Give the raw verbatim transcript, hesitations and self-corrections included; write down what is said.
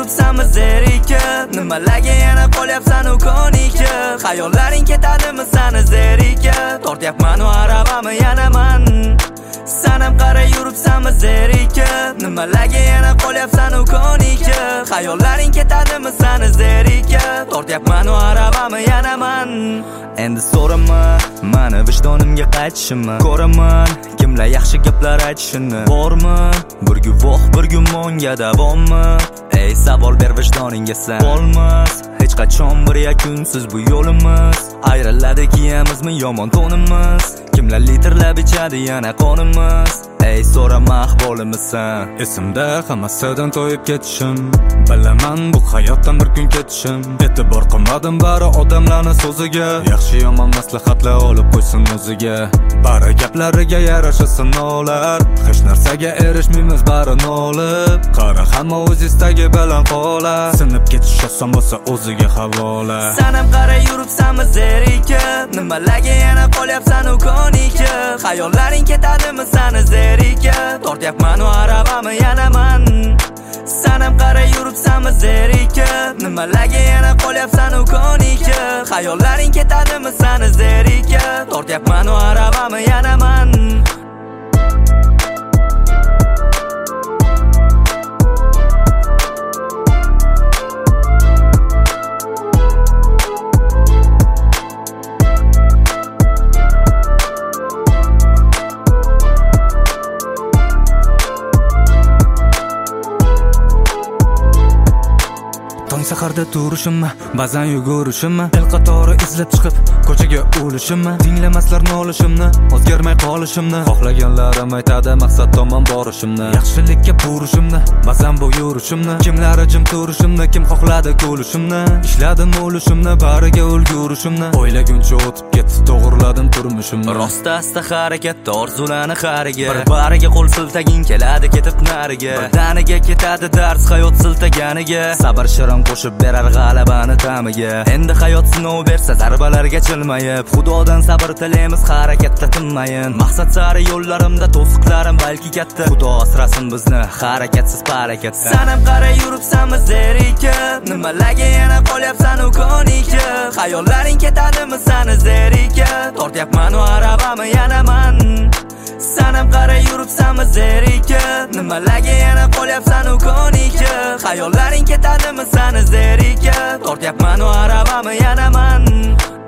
yuribsanmi zerikib nimalarga yana qolyapsan u ko'nikib xayollaring ketadimi sani zerikib tortyapman u aravami yana man sanam qara yuribsanmi zerikib nimalarga yana qolyapsan u ko'nikib xayollaring ketadimi sani zerikib tortyapman u aravami yana man endi so'rama mani vijdonimga qaytishimni ko'raman kimlar yaxshi gaplar aytishini bormi bir guvoh bir gumonga davommi ey savol ber vijdoningga san bo'lmas hech qachon bir yakunsiz bu yo'limiz ayriladi kiyamizmi yomon to'nimiz kimlar litrlab ichadi yana qonimiz ey so'rama ahvolimisan esimda hammasidan to'yib ketishim bilaman bu hayotdan bir kun ketishim e'tibor qilmadim bari odamlarni so'ziga yaxshi yomon maslahatlar olib qo'ysin o'ziga bari gaplariga yarasha sinovlar hech narsaga erishmaymiz bari nolib qara hamma o'z istagi bilan qolar sinib ketish oson bo'lsa o'ziga havola sanam qara yuribsanmi zerikib nimalarga yana qolyapsan u ko'nikib xayollaring ketadimi sani zerikib tortyapman u aravami yana man sanam qara yuribsanmi zerikib nimalarga yana qolyapsan u ko'nikib xayollaring ketadimi sani zerikib tortyapman u aravami yana man tong saharda turishimmi ba'zan yugurishimmi el qatori izlab chiqib ko'chaga o'lishimmi tinglamaslar nolishimni o'zgarmay qolishimni xohlaganlarim aytadi maqsad tomon borishimni yaxshilikka burishimni ba'zan bu yurishimni kimlari jim turishimni kim xohladi ko'lishimni ishladim o'lishimni bariga ulgurishimni o'ylaguncha o'tib ketdi to'g'irladim turmushimni rosta asta harakatda orzularni xariga bir bariga qo'l siltaging keladi ketib nariga birdaniga ketadi dars hayot siltaganiga sabr shirin qo'shib berar g'alabani ta'miga endi hayot sinov bersa zarbalarga chilmayib xudodan sabr tilaymiz harakatda tinmayin maqsad sari yo'llarimda to'siqlarim balki katta xudo asrasin bizni harakatsiz harakatda sanam qara yuribsanmi zerikib nimalarga yana qolyapsan u ko'nikib xayollaring ketadimi sani zerikib tortyapman u aravami yana man sanam qara yuribsanmi zerikib nimalarga yana qolyapsan u ko'nikib xayollaring ketadimi sani zerikib tortyapman u aravami yana man